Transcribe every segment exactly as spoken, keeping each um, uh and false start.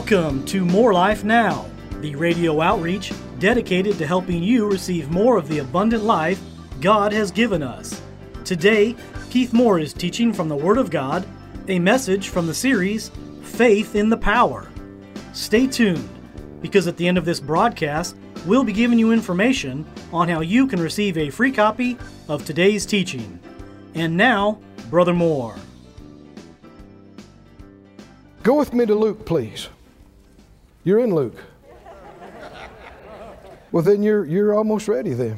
Welcome to More Life Now, the radio outreach dedicated to helping you receive more of the abundant life God has given us. Today, Keith Moore is teaching from the Word of God, a message from the series, Faith in the Power. Stay tuned, because at the end of this broadcast, we'll be giving you information on how you can receive a free copy of today's teaching. And now, Brother Moore. Go with me to Luke, please. You're in Luke. Well, then you're, you're almost ready then.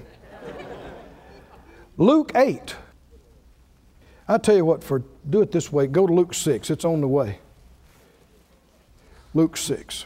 Luke eight. I tell you what, for do it this way. Go to Luke six. It's on the way. Luke six.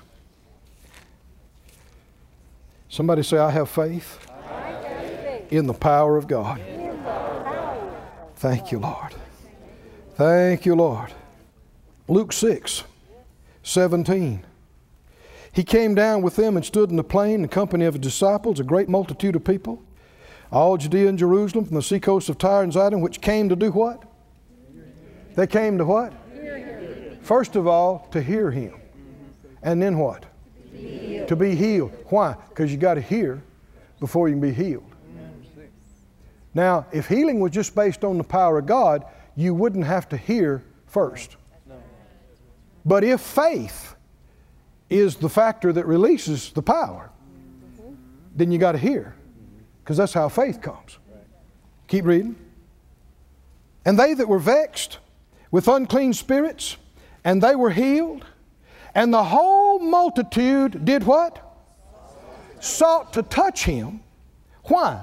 Somebody say, I have faith, I have faith. In the power of God. Thank you, Lord. Thank you, Lord. Luke six, seventeen. He came down with them and stood in the plain in the company of his disciples, a great multitude of people, all Judea and Jerusalem, from the seacoast of Tyre and Zidon, which came to do what? They came to what? First of all, to hear him. And then what? To be healed. To be healed. Why? Because you got to hear before you can be healed. Now, if healing was just based on the power of God, you wouldn't have to hear first. But if faith is the factor that releases the power, then you got to hear, because that's how faith comes. Keep reading. And they that were vexed with unclean spirits, and they were healed, and the whole multitude did what? Sought to touch him. Why?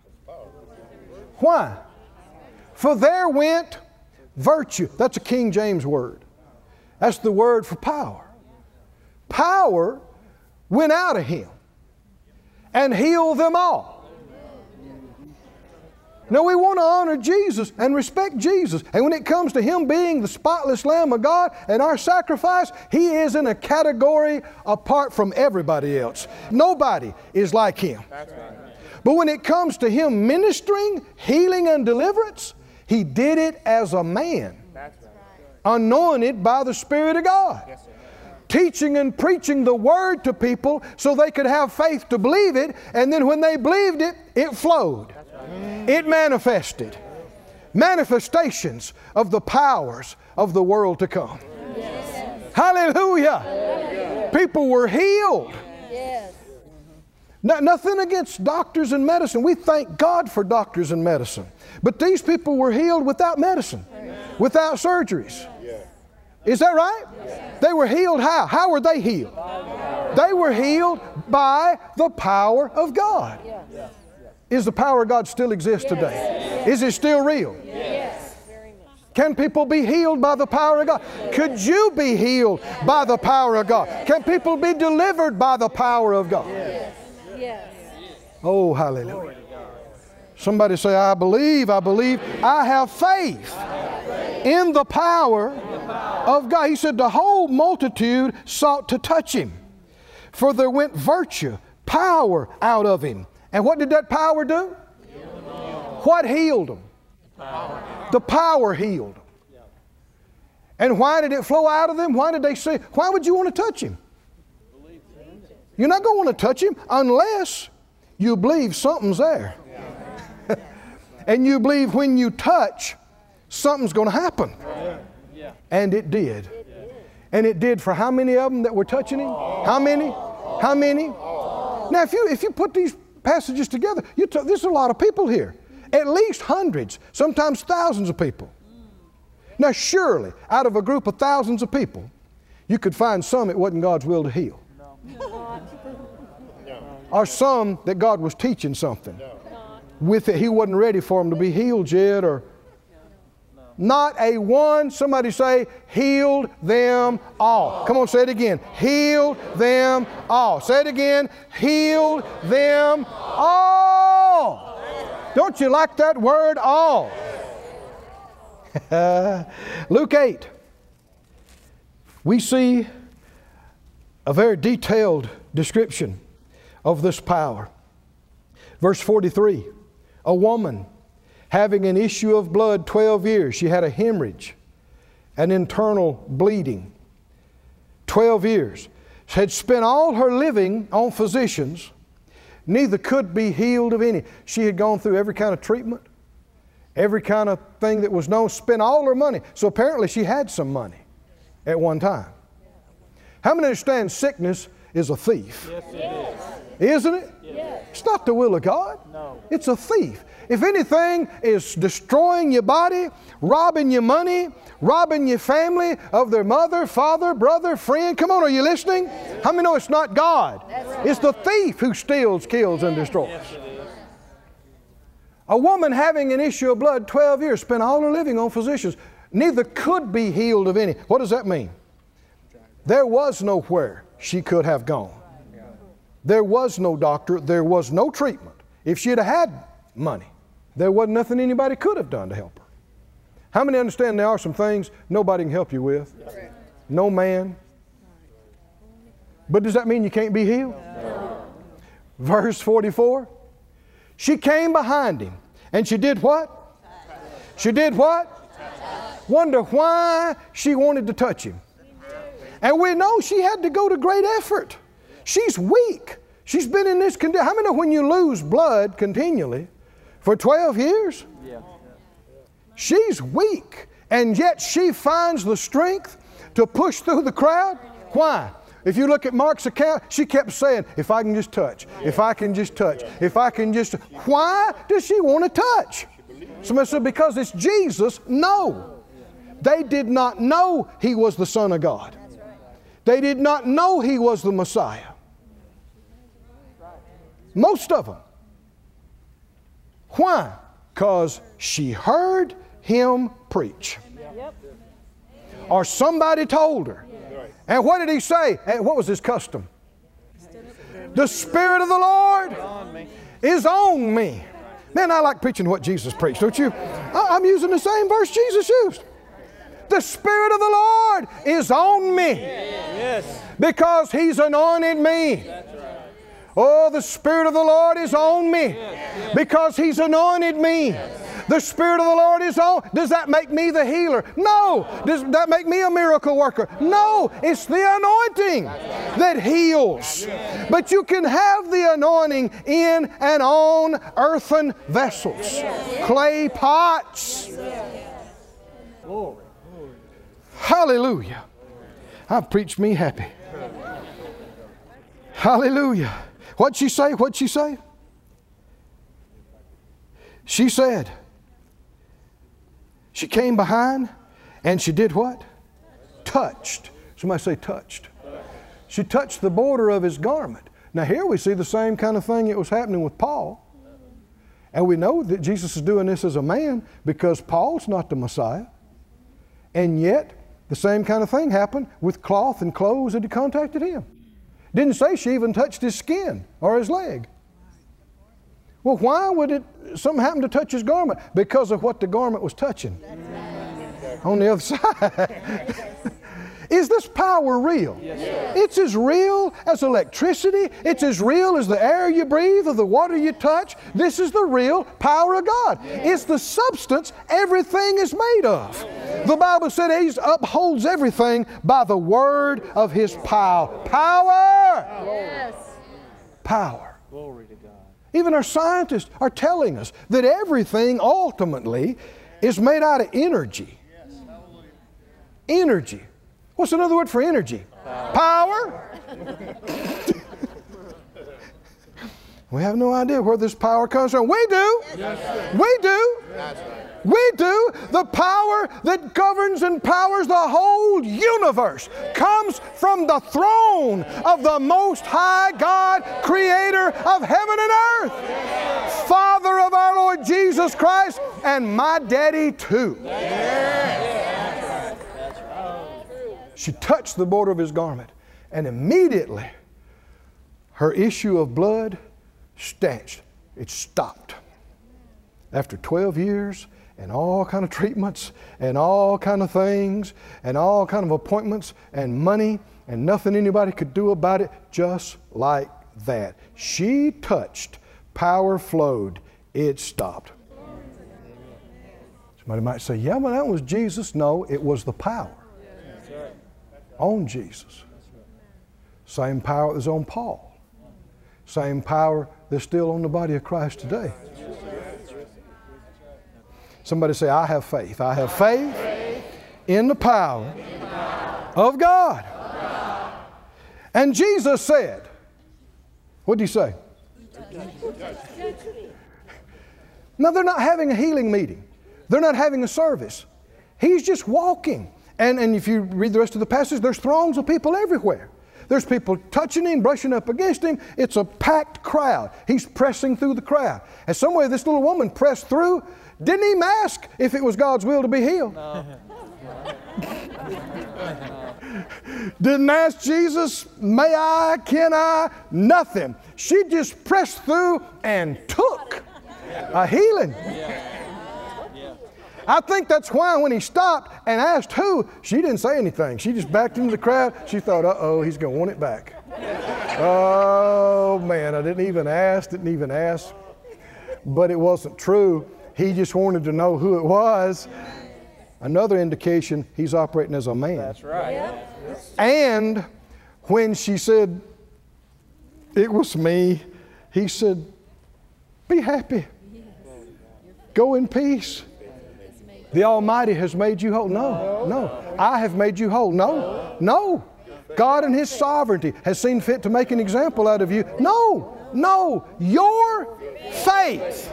Why? For there went virtue. That's a King James word. That's the word for power. Power went out of him and healed them all. Now we want to honor Jesus and respect Jesus. And when it comes to him being the spotless Lamb of God and our sacrifice, he is in a category apart from everybody else. Nobody is like him. But when it comes to him ministering, healing, and deliverance, he did it as a man, anointed by the Spirit of God. Yes, teaching and preaching the Word to people so they could have faith to believe it, and then when they believed it, it flowed. Right. It manifested. Manifestations of the powers of the world to come. Yes. Hallelujah. Yes. People were healed. Yes. No, nothing against doctors and medicine. We thank God for doctors and medicine. But these people were healed without medicine, without surgeries. Is that right? Yes. They were healed how? How were they healed? They were healed by the power of God. Yes. Is the power of God still exist yes. today? Yes. Is it still real? Yes. Can people be healed by the power of God? Could you be healed by the power of God? Can people be delivered by the power of God? Yes. Yes. Oh, hallelujah. Somebody say, I believe, I believe, I have faith in the power of God. He said the whole multitude sought to touch him, for there went virtue, power out of him. And what did that power do? What healed them? The power healed them. And why did it flow out of them? Why did they say, why would you want to touch him? You're not going to want to touch him unless you believe something's there. And you believe when you touch, something's going to happen. And it did. And it did for how many of them that were touching him? How many? How many? Now, if you if you put these passages together, you t- there's a lot of people here. At least hundreds, sometimes thousands of people. Now, surely, out of a group of thousands of people, you could find some it wasn't God's will to heal. Or some that God was teaching something. With it, he wasn't ready for them to be healed yet, or not a one. Somebody say, healed them all. Come on, say it again. Healed them all. Say it again. Healed them all. Don't you like that word, all? Luke eight. We see a very detailed description of this power. Verse forty-three. A woman having an issue of blood twelve years. She had a hemorrhage, an internal bleeding. twelve years. had spent all her living on physicians, neither could be healed of any. She had gone through every kind of treatment, every kind of thing that was known, spent all her money. So apparently she had some money at one time. How many understand sickness is a thief? Yes, it is. Isn't it? Yes. It's not the will of God. No. It's a thief. If anything is destroying your body, robbing your money, robbing your family of their mother, father, brother, friend, come on, are you listening? How many know it's not God? It's the thief who steals, kills, and destroys. Yes, it is. A woman having an issue of blood twelve years, spent all her living on physicians, neither could be healed of any. What does that mean? There was nowhere she could have gone. There was no doctor. There was no treatment. If she'd have had money, there wasn't nothing anybody could have done to help her. How many understand there are some things nobody can help you with? No man. But does that mean you can't be healed? No. Verse forty-four. She came behind him and she did what? She did what? Wonder why she wanted to touch him. And we know she had to go to great effort. She's weak. She's been in this condition. How many know when you lose blood continually for twelve years? Yeah. She's weak. And yet she finds the strength to push through the crowd. Why? If you look at Mark's account, she kept saying, if I can just touch, if I can just touch, if I can just. Why does she want to touch? Somebody said, because it's Jesus. No. They did not know He was the Son of God. They did not know He was the Messiah. Most of them. Why? Because she heard Him preach. Or somebody told her. And what did He say? And what was His custom? The Spirit of the Lord is on me. Man, I like preaching what Jesus preached, don't you? I'm using the same verse Jesus used. The Spirit of the Lord is on me. Yes. Because He's anointed me. Oh, the Spirit of the Lord is on me. Because He's anointed me. The Spirit of the Lord is on. Does that make me the healer? No. Does that make me a miracle worker? No. It's the anointing that heals. But you can have the anointing in and on earthen vessels. Clay pots. Glory. Hallelujah. I've preached me happy. Hallelujah. What'd she say? What'd she say? She said, she came behind and she did what? Touched. Somebody say touched. She touched the border of His garment. Now here we see the same kind of thing that was happening with Paul. And we know that Jesus is doing this as a man because Paul's not the Messiah. And yet, the same kind of thing happened with cloth and clothes that had contacted Him. Didn't say she even touched His skin or His leg. Well, why would it something happen to touch His garment? Because of what the garment was touching. On the other side. Is this power real? Yes, it's as real as electricity. It's as real as the air you breathe or the water you touch. This is the real power of God. It's the substance everything is made of. The Bible said He upholds everything by the word of His power. Power! Yes. Power. Glory to God. Even our scientists are telling us that everything ultimately is made out of energy. Energy. What's another word for energy? Power. Power? We have no idea where this power comes from. We do. Yes, we do. That's right. We do. The power that governs and powers the whole universe comes from the throne of the Most High God, Creator of heaven and earth, Father of our Lord Jesus Christ, and my daddy too. She touched the border of His garment, and immediately her issue of blood stanched. It stopped. After twelve years and all kind of treatments and all kind of things and all kind of appointments and money and nothing anybody could do about it, just like that. She touched, power flowed, it stopped. Somebody might say, yeah, well, that was Jesus. No, it was the power on Jesus. Same power that was on Paul. Same power that's still on the body of Christ today. Somebody say, I have faith. I have faith in the power of God. And Jesus said, what did he say? No, they're not having a healing meeting. They're not having a service. He's just walking. And, and if you read the rest of the passage, there's throngs of people everywhere. There's people touching him, brushing up against him. It's a packed crowd. He's pressing through the crowd. And somewhere this little woman pressed through. Didn't even ask if it was God's will to be healed. No. Didn't ask Jesus, may I, can I? Nothing. She just pressed through and took a healing. I think that's why when he stopped and asked who, she didn't say anything. She just backed into the crowd. She thought, uh-oh, he's going to want it back. Oh, man, I didn't even ask, didn't even ask. But it wasn't true. He just wanted to know who it was. Another indication he's operating as a man. That's right. And when she said, it was me, he said, be happy. Go in peace. The Almighty has made you whole. No, no. I have made you whole. No, no. God in His sovereignty has seen fit to make an example out of you. No, no. Your faith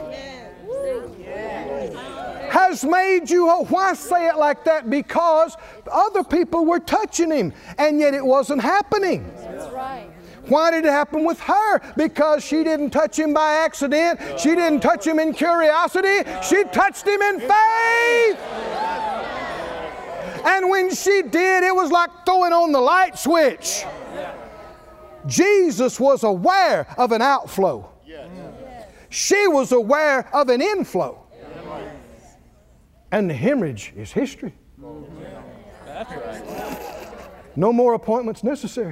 has made you whole. Why say it like that? Because other people were touching him, and yet it wasn't happening. That's right. Why did it happen with her? Because she didn't touch him by accident. She didn't touch him in curiosity. She touched him in faith. And when she did, it was like throwing on the light switch. Jesus was aware of an outflow. She was aware of an inflow. And the hemorrhage is history. That's right. No more appointments necessary.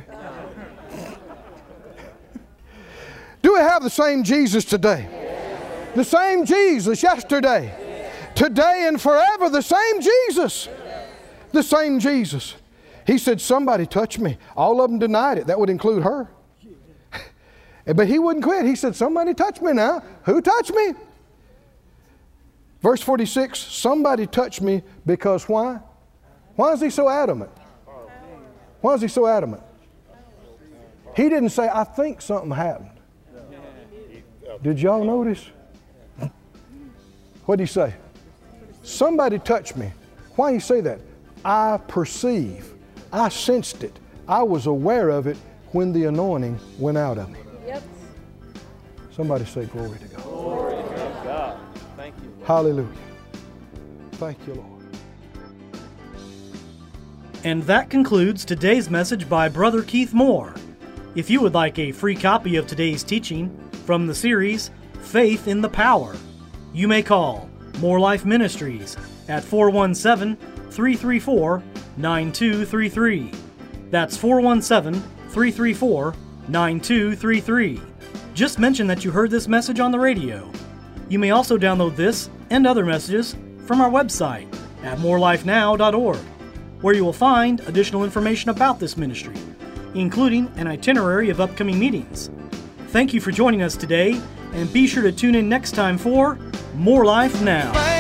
Do we have the same Jesus today? The same Jesus yesterday, today, and forever. The same Jesus. The same Jesus. He said, somebody touch me. All of them denied it. That would include her. But he wouldn't quit. He said, somebody touch me now. Who touched me? Verse forty-six, somebody touched me because why? Why is he so adamant? Why is he so adamant? He didn't say, I think something happened. Did y'all notice? What did he say? Somebody touched me. Why did he say that? I perceive. I sensed it. I was aware of it when the anointing went out of me. Yep. Somebody say glory to God. Glory to God. Thank you. Hallelujah. Thank you, Lord. And that concludes today's message by Brother Keith Moore. If you would like a free copy of today's teaching from the series Faith in the Power, you may call More Life Ministries at four one seven, three three four, nine two three three. That's four one seven, three three four, nine two three three. Just mention that you heard this message on the radio. You may also download this and other messages from our website at more life now dot org, where you will find additional information about this ministry, including an itinerary of upcoming meetings. Thank you for joining us today, and be sure to tune in next time for More Life Now.